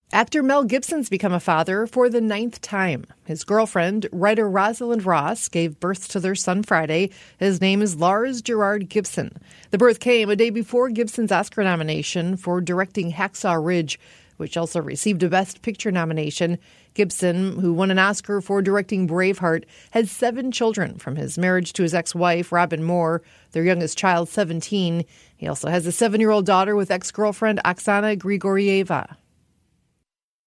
Actor Mel Gibson's become a father for the 9th time. His girlfriend, writer Rosalind Ross, gave birth to their son Friday. His name is Lars Gerard Gibson. The birth came a day before Gibson's Oscar nomination for directing Hacksaw Ridge, which also received a Best Picture nomination. Gibson, who won an Oscar for directing Braveheart, has 7 children from his marriage to his ex-wife, Robin Moore, their youngest child, 17. He also has a 7-year-old daughter with ex-girlfriend Oksana Grigorieva.